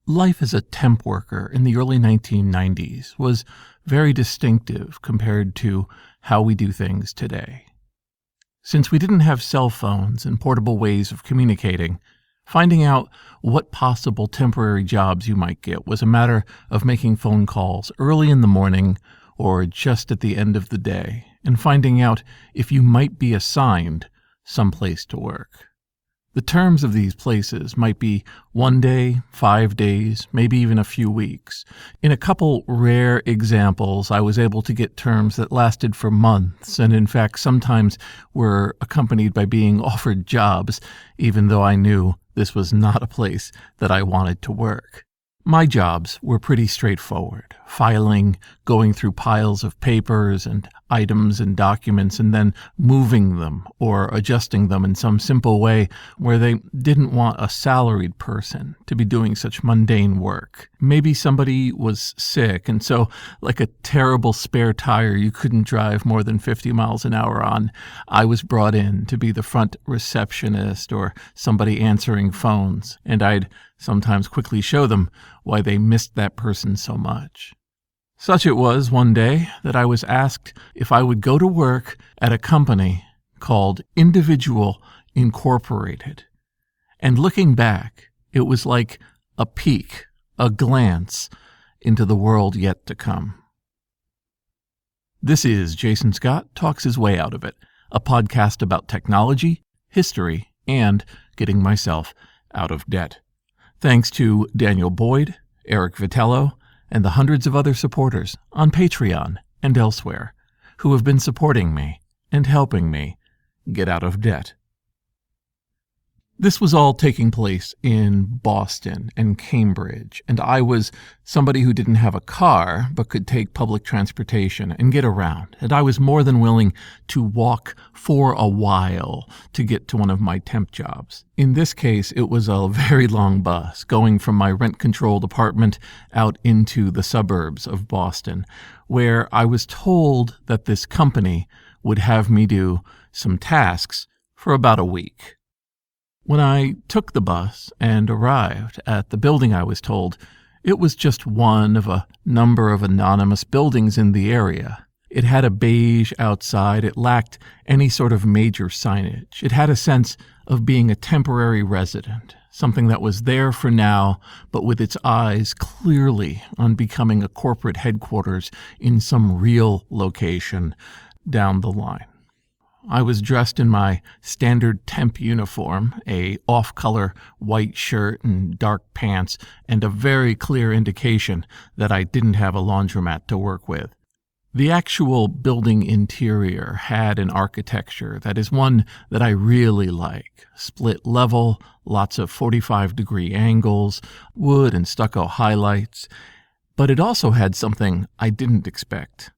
Life as a temp worker in the early 1990s was very distinctive compared to how we do things today. Since we didn't have cell phones and portable ways of communicating, finding out what possible temporary jobs you might get was a matter of making phone calls early in the morning or just at the end of the day and finding out if you might be assigned someplace to work. The terms of these places might be 1 day, 5 days, maybe even a few weeks. In a couple rare examples, I was able to get terms that lasted for months and in fact sometimes were accompanied by being offered jobs, even though I knew this was not a place that I wanted to work. My jobs were pretty straightforward, filing, going through piles of papers and items and documents, and then moving them or adjusting them in some simple way where they didn't want a salaried person to be doing such mundane work. Maybe somebody was sick, and so, like a terrible spare tire you couldn't drive more than 50 miles an hour on, I was brought in to be the front receptionist or somebody answering phones, and I'd sometimes quickly show them why they missed that person so much. Such it was one day that I was asked if I would go to work at a company called Individual Incorporated. And looking back, it was like a peek, a glance into the world yet to come. This is Jason Scott Talks His Way Out of It, a podcast about technology, history, and getting myself out of debt. Thanks to Daniel Boyd, Eric Vitello, and the hundreds of other supporters on Patreon and elsewhere who have been supporting me and helping me get out of debt. This was all taking place in Boston and Cambridge, and I was somebody who didn't have a car but could take public transportation and get around, and I was more than willing to walk for a while to get to one of my temp jobs. In this case, it was a very long bus going from my rent-controlled apartment out into the suburbs of Boston, where I was told that this company would have me do some tasks for about a week. When I took the bus and arrived at the building I was told, it was just one of a number of anonymous buildings in the area. It had a beige outside. It lacked any sort of major signage. It had a sense of being a temporary resident, something that was there for now, but with its eyes clearly on becoming a corporate headquarters in some real location down the line. I was dressed in my standard temp uniform, a off-color white shirt and dark pants, and a very clear indication that I didn't have a laundromat to work with. The actual building interior had an architecture that is one that I really like. Split level, lots of 45-degree angles, wood and stucco highlights. But it also had something I didn't expect.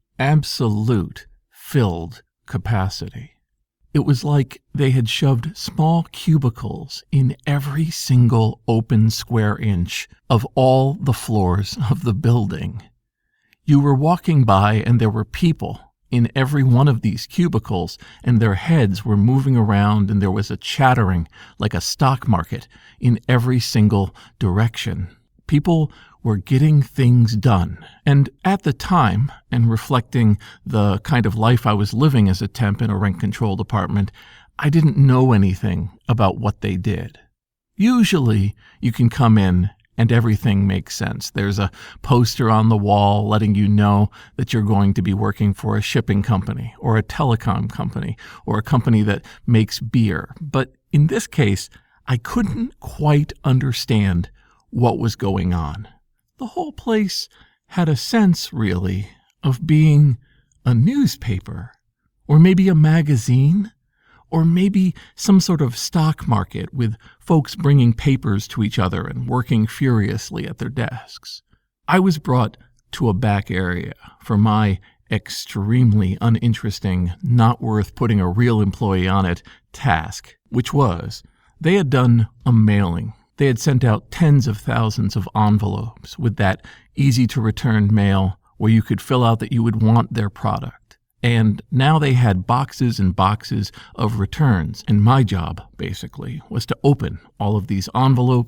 Absolute filled capacity. It was like they had shoved small cubicles in every single open square inch of all the floors of the building. You were walking by and there were people in every one of these cubicles, and their heads were moving around, and there was a chattering like a stock market in every single direction. People were getting things done. And at the time, and reflecting the kind of life I was living as a temp in a rent-controlled apartment, I didn't know anything about what they did. Usually, you can come in and everything makes sense. There's a poster on the wall letting you know that you're going to be working for a shipping company or a telecom company or a company that makes beer. But in this case, I couldn't quite understand what was going on. The whole place had a sense, really, of being a newspaper, or maybe a magazine, or maybe some sort of stock market with folks bringing papers to each other and working furiously at their desks. I was brought to a back area for my extremely uninteresting, not worth putting a real employee on it task, which was they had done a mailing. They had sent out tens of thousands of envelopes with that easy-to-return mail where you could fill out that you would want their product. And now they had boxes and boxes of returns. And my job, basically, was to open all of these envelopes,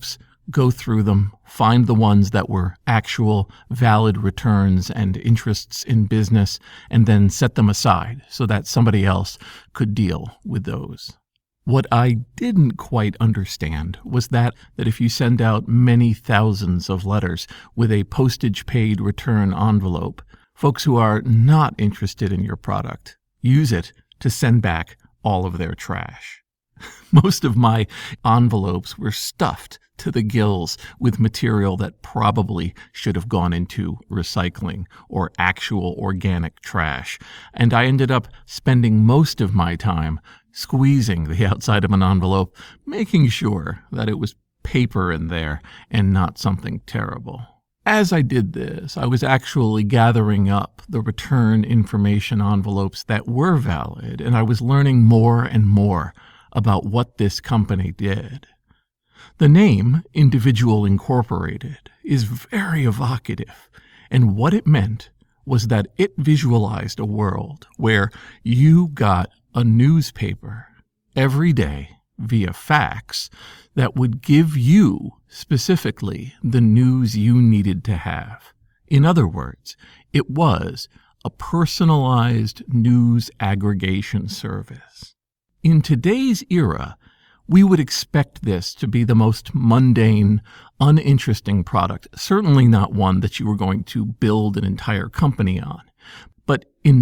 go through them, find the ones that were actual valid returns and interests in business, and then set them aside so that somebody else could deal with those. What I didn't quite understand was that if you send out many thousands of letters with a postage-paid return envelope, folks who are not interested in your product use it to send back all of their trash. Most of my envelopes were stuffed to the gills with material that probably should have gone into recycling or actual organic trash, and I ended up spending most of my time squeezing the outside of an envelope, making sure that it was paper in there and not something terrible. As I did this, I was actually gathering up the return information envelopes that were valid, and I was learning more and more about what this company did. The name Individual Incorporated is very evocative, and what it meant was that it visualized a world where you got a newspaper every day via fax that would give you specifically the news you needed to have. In other words, it was a personalized news aggregation service. In today's era, we would expect this to be the most mundane, uninteresting product, certainly not one that you were going to build an entire company on. But in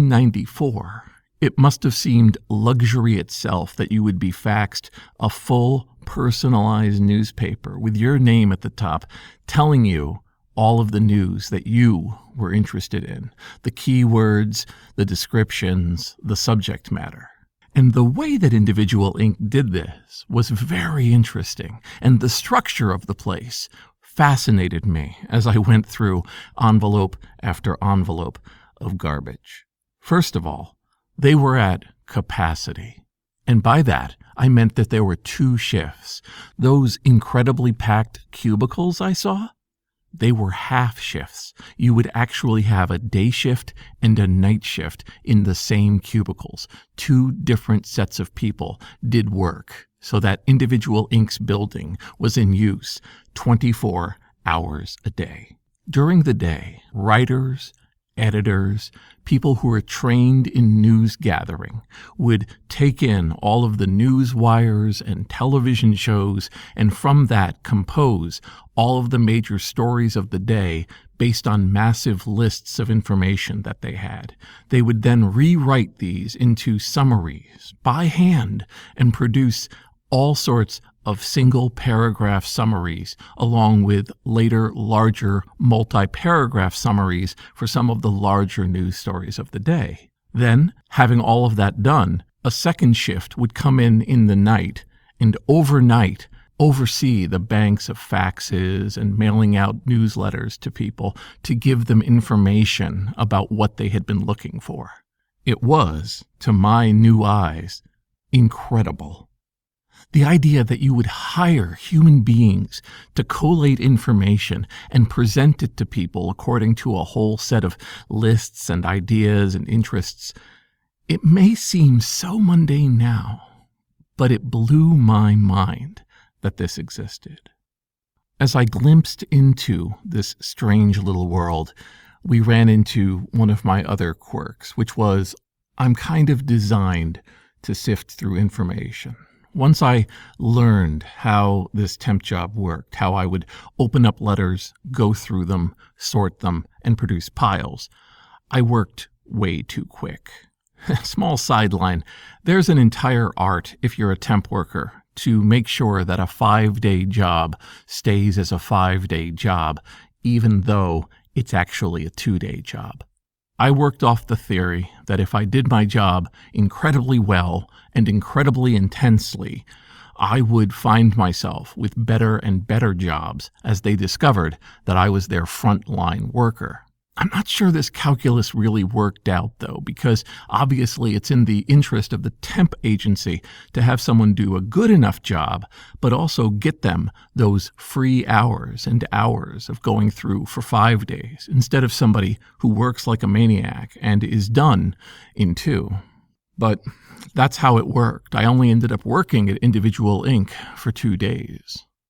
1994, it must have seemed luxury itself that you would be faxed a full, personalized newspaper with your name at the top telling you all of the news that you were interested in, the keywords, the descriptions, the subject matter. And the way that Individual Inc. did this was very interesting, and the structure of the place fascinated me as I went through envelope after envelope of garbage. First of all, they were at capacity. And by that, I meant that there were 2 shifts. Those incredibly packed cubicles I saw, they were half shifts. You would actually have a day shift and a night shift in the same cubicles. 2 different sets of people did work so that Individual Inc.'s building was in use 24 hours a day. During the day, writers, editors, people who were trained in news gathering would take in all of the news wires and television shows, and from that compose all of the major stories of the day based on massive lists of information that they had. They would then rewrite these into summaries by hand and produce all sorts of single paragraph summaries, along with later larger multi-paragraph summaries for some of the larger news stories of the day. Then, having all of that done, a second shift would come in the night, and overnight oversee the banks of faxes and mailing out newsletters to people to give them information about what they had been looking for. It was, to my new eyes, incredible. The idea that you would hire human beings to collate information and present it to people according to a whole set of lists and ideas and interests, it may seem so mundane now, but it blew my mind that this existed. As I glimpsed into this strange little world, we ran into one of my other quirks, which was I'm kind of designed to sift through information. Once I learned how this temp job worked, how I would open up letters, go through them, sort them, and produce piles, I worked way too quick. Small sideline, there's an entire art, if you're a temp worker, to make sure that a 5-day job stays as a 5-day job, even though it's actually a 2-day job. I worked off the theory that if I did my job incredibly well and incredibly intensely, I would find myself with better and better jobs as they discovered that I was their frontline worker. I'm not sure this calculus really worked out, though, because obviously it's in the interest of the temp agency to have someone do a good enough job, but also get them those free hours and hours of going through for 5 days, instead of somebody who works like a maniac and is done in 2. But that's how it worked. I only ended up working at Individual Inc. for 2 days.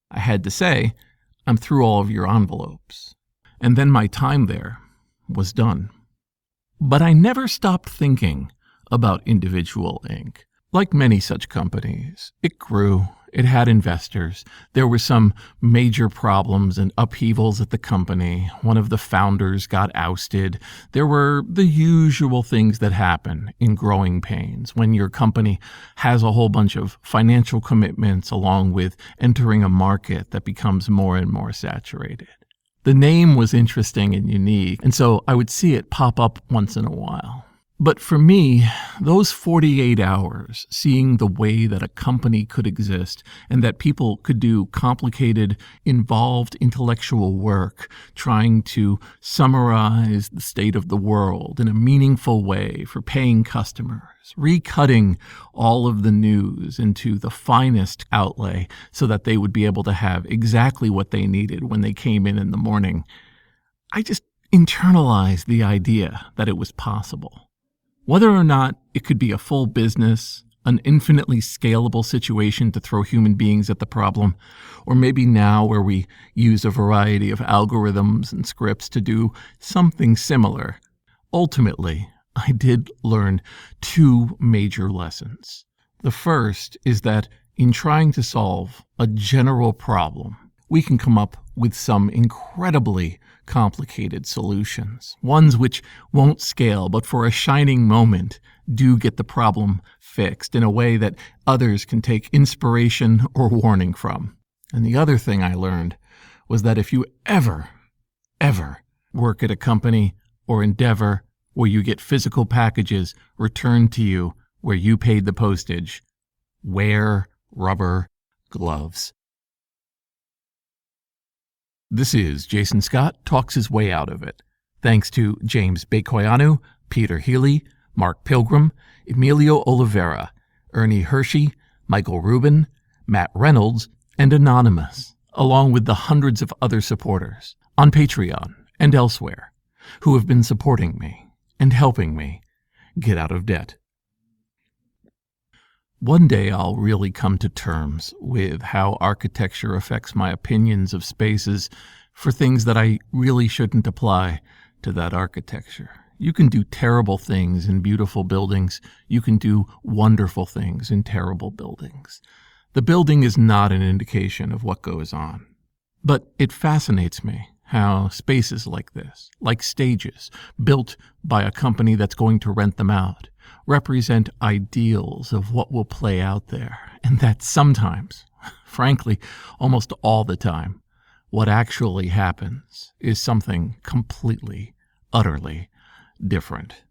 I had to say, I'm through all of your envelopes. And then my time there was done. But I never stopped thinking about Individual Inc. Like many such companies, it grew. It had investors. There were some major problems and upheavals at the company. One of the founders got ousted. There were the usual things that happen in growing pains when your company has a whole bunch of financial commitments along with entering a market that becomes more and more saturated. The name was interesting and unique, and so I would see it pop up once in a while. But for me, those 48 hours, seeing the way that a company could exist and that people could do complicated, involved intellectual work, trying to summarize the state of the world in a meaningful way for paying customers, recutting all of the news into the finest outlay so that they would be able to have exactly what they needed when they came in the morning, I just internalized the idea that it was possible. Whether or not it could be a full business, an infinitely scalable situation to throw human beings at the problem, or maybe now where we use a variety of algorithms and scripts to do something similar, ultimately, I did learn two major lessons. The first is that in trying to solve a general problem, we can come up with some incredibly complicated solutions, ones which won't scale, but for a shining moment do get the problem fixed in a way that others can take inspiration or warning from. And the other thing I learned was that if you ever work at a company or endeavor where you get physical packages returned to you where you paid the postage, wear rubber gloves. This is Jason Scott Talks His Way Out of It. Thanks to James Bekoyanu, Peter Healy, Mark Pilgrim, Emilio Oliveira, Ernie Hershey, Michael Rubin, Matt Reynolds, and Anonymous, along with the hundreds of other supporters on Patreon and elsewhere who have been supporting me and helping me get out of debt. One day I'll really come to terms with how architecture affects my opinions of spaces for things that I really shouldn't apply to that architecture. You can do terrible things in beautiful buildings. You can do wonderful things in terrible buildings. The building is not an indication of what goes on. But it fascinates me how spaces like this, like stages built by a company that's going to rent them out, represent ideals of what will play out there, and that sometimes, frankly, almost all the time, what actually happens is something completely, utterly different.